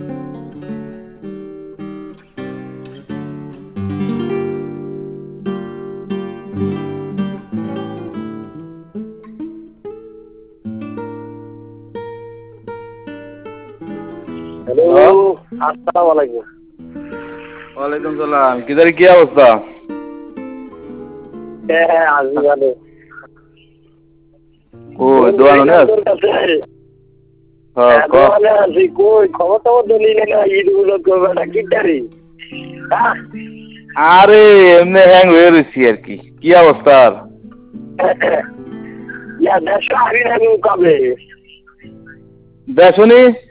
Hello, আসসালামু আলাইকুম। ওয়ালাইকুম সালাম। কিদার কি অবস্থা? হ্যাঁ, আছি ভালো। কই দোয়ানো না? হ্যাঁ ক। দোকানে আছি। কই খবর টবর দিলি না? ঈদ গুলো করবে না কি তারি? আরে এমনি হ্যাং হয়ে রয়েছি আর কি। কি অবস্থা আর? দেড়শো আবি না কবে? দেখনি